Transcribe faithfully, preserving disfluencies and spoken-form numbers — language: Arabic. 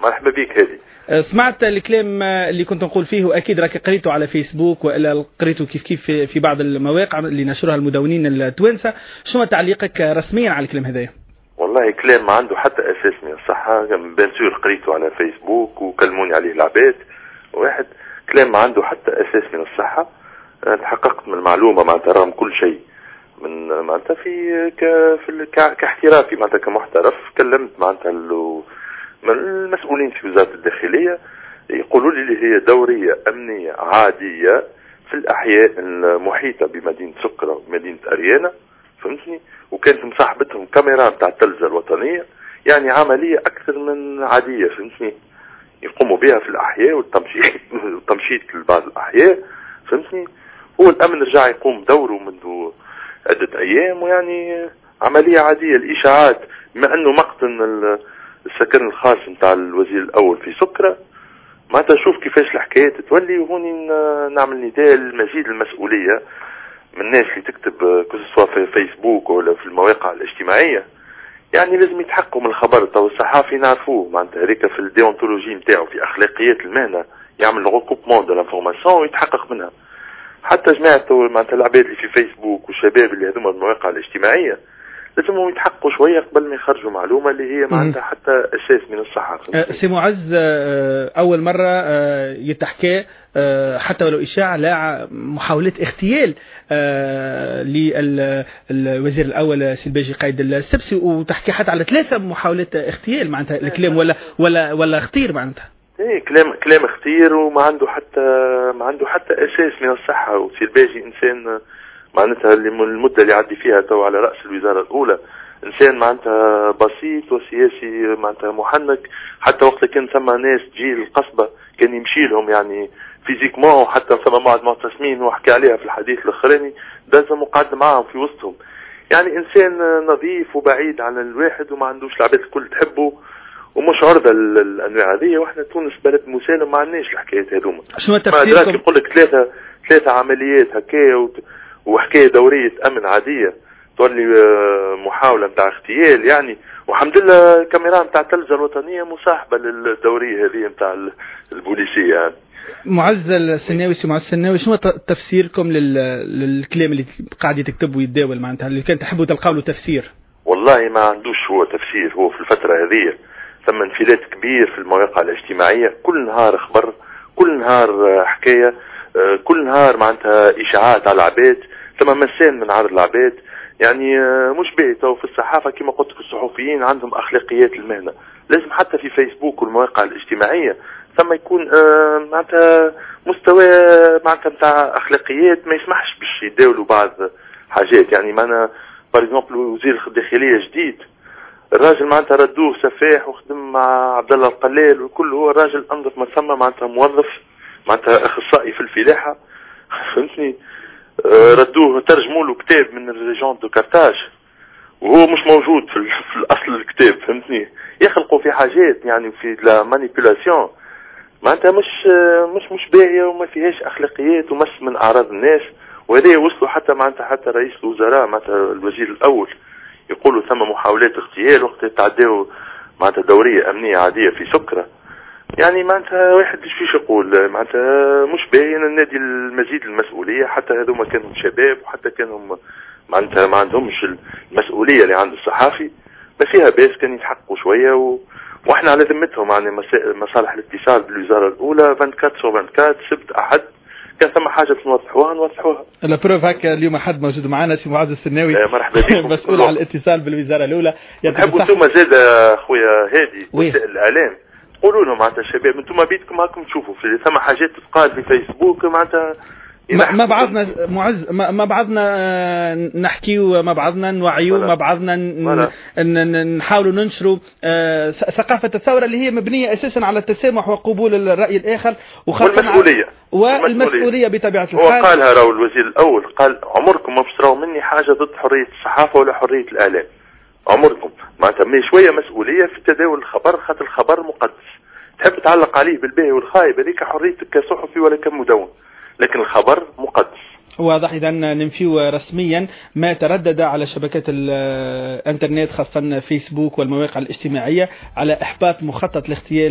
مرحبا بك. هذه سمعت الكلام اللي كنت نقول فيه، وأكيد راك قريته على فيسبوك وإلا قريته كيف كيف في بعض المواقع اللي نشرها المدونين التوانسة. شنو تعليقك رسميا على الكلام هذا؟ والله كلام ما عنده حتى أساس من الصحة. بيان سور قريته على فيسبوك وكلموني عليه العباد. واحد كلام ما عنده حتى أساس من الصحة. تحققت من المعلومة معناتها رغم كل شيء من معناتها في ك في كاحترافي معناتها كمحترف. كلمت معناتها من المسؤولين في وزارة الداخلية، يقولوا لي اللي هي دورية أمنية عادية في الأحياء المحيطة بمدينة سكرة ومدينة أريانا، فهمتني؟ وكانت مصاحبتهم كاميرا بتاع التلفزة الوطنية، يعني عملية أكثر من عادية، فهمتني؟ يقوموا بها في الأحياء والتمشيط والتمشيط لبعض الأحياء، فهمتني؟ هو الأمن رجع يقوم دوره منذ عدة أيام، ويعني عملية عادية. الإشاعات بما أنه مقتل السكن الخاص نتاع الوزير الأول في سكرة، معناتها شوف كيفاش الحكاية تتولي. وهوني نعمل نداء لمزيد المسؤولية من الناس اللي تكتب كسوا في فيسبوك ولا في المواقع الاجتماعية، يعني لازم يتحققوا من الخبر. تو الصحافي نعرفوه معناتها هذيك في الديونتولوجي نتاعو في أخلاقيات المهنة، يعمل ريكوبمون دو لانفورماسيون ويتحقق منها. حتى جماعة معناتها العباد اللي في فيسبوك والشباب اللي هذوما المواقع الاجتماعية لازمهم يتحققوا شوية قبل ما يخرجوا معلومة اللي هي معناتها حتى أساس من الصحة. سي معز، أول مرة يتحكى حتى ولو إشاعة لا محاولة اغتيال للوزير الأول سي الباجي قايد السبسي، وتحكي حتى على ثلاثة محاولات اغتيال. معناتها الكلام ولا ولا ولا خطير معناتها؟ ايه كلام كلام خطير وما عنده حتى ما عنده حتى أساس من الصحة. وسي الباجي إنسان معناتها اللي من المدة اللي عدي فيها تو على رأس الوزارة الأولى إنسان معناتها بسيط وسياسي معناتها محنك. حتى وقت كان ثم ناس تجي القصبة كان يمشي لهم يعني فيزيكمون، وحتى ثم بعض معتصمين وحكي عليها في الحديث الأخراني داز مقعد معهم في وسطهم. يعني إنسان نظيف وبعيد عن الواحد وما عندوش العباد الكل تحبه ومش عرضة الأنواع هذه. وإحنا تونس بلد مسالم ما عندناش الحكايات هذوما. شنو تفسيركم؟ يقول لك ثلاثة ثلاثة عمليات هكايا وت... وحكاية دورية أمن عادية تولي محاولة متاع اغتيال يعني. والحمد لله كاميرا متاع التلفزة الوطنية مصاحبة للدورية هذه متاع البوليسية يعني. معز السناوي، سي معز السناوي، شنو تفسيركم لل... للكلام اللي قاعد يتكتب ويتداول معناتها اللي كان تحبوا تلقاو له تفسير؟ والله ما عندوش هو تفسير. هو في الفترة هذه ثم انفلات كبير في المواقع الاجتماعية، كل نهار خبر، كل نهار حكاية، كل نهار معناتها إشاعات على العباد، ثم مسان من عرض العباد. يعني مش باهي. وفي الصحافة كما قلت لك الصحفيين عندهم أخلاقيات المهنة، لازم حتى في فيسبوك والمواقع الاجتماعية ثم يكون معناتها مستوى معناتها متاع أخلاقيات ما يسمحش باش يداولوا بعض حاجات. يعني معنا بار اكزومبل وزير الداخلية جديد، الراجل معناتها ردوه سفاح وخدم مع عبد الله القلال وكل، هو الراجل انظف ما ثم معناتها موظف معناتها اخصائي في الفلاحه، فهمتني؟ آه ردوه ترجموا له كتاب من الريجون دو كارتاج وهو مش موجود في, في الاصل الكتاب، فهمتني؟ يخلقوا في حاجات يعني في لا مانيبيولاسيون معناتها مش مش مش باهيه وما فيهاش اخلاقيات ومس من اعراض الناس. وهذا وصلوا حتى معناتها حتى رئيس الوزراء معناتها الوزير الاول يقولوا ثم محاولات اغتيال وقت يتعداوا معناتها دورية أمنية عادية في سكرة. يعني معناتها واحد فيش يقول معناتها مش باين النادي المزيد المسؤولية. حتى هذوما كانوا شباب وحتى كانوا معناتها ما عندهمش المسؤولية اللي عند الصحافي، ما فيها باس كان يتحققوا شوية و... واحنا على ذمتهم يعني مصالح الاتصال بالوزارة الأولى أربعة وعشرين سور أربعة وعشرين سبت أحد كان ثم حاجة نوضحوها نوضحوها. لا بروف هكا اليوم حد موجود معنا سي معز السناوي مرحبا بكم مسؤول على الاتصال بالوزارة الأولى. نحبوا انتم زاد خويا هادي وسائل الإعلام قولوا لهم معناتها الشباب انتم بيدكم هاكم تشوفوا في ثم حاجات تتقال في فيسبوك معناتها ما, ما بعضنا معز ما, ما بعضنا نحكي وما بعضنا نوعيو ما بعضنا نحاولوا ننشروا ثقافة الثورة اللي هي مبنية أساسا على التسامح وقبول الرأي الآخر والمسؤولية والمسؤولية بطبيعة الحال. هو قالها راهو الوزير الأول قال عمركم ما بتشتروا مني حاجة ضد حرية الصحافة ولا حرية الإعلام عمركم. معناتها مي شوية مسؤولية في تداول الخبر خاطر الخبر مقدس. تحب تعلق عليه بالباهي والخايب هذيك حريتك كصحفي ولا كمدون، لكن الخبر مقدس. واضح. إذا ننفيو رسميا ما تردد على شبكات الانترنت خاصة فيسبوك والمواقع الاجتماعية على إحباط مخطط الاغتيال